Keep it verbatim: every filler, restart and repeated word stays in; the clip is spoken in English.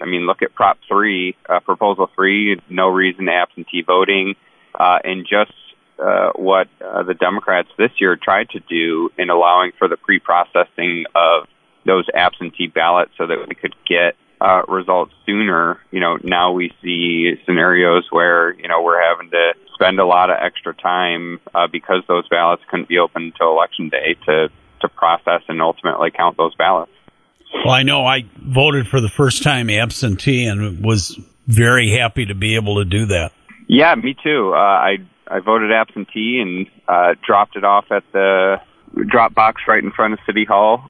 mean, look at Prop three, uh, Proposal three, no reason absentee voting, uh, and just uh, what uh, the Democrats this year tried to do in allowing for the pre-processing of those absentee ballots so that we could get uh, results sooner. You know, now we see scenarios where, you know, we're having to spend a lot of extra time uh, because those ballots couldn't be open until Election Day to, to process and ultimately count those ballots. Well, I know I voted for the first time absentee and was very happy to be able to do that. Yeah, me too. Uh, I I voted absentee and uh, dropped it off at the drop box right in front of City Hall.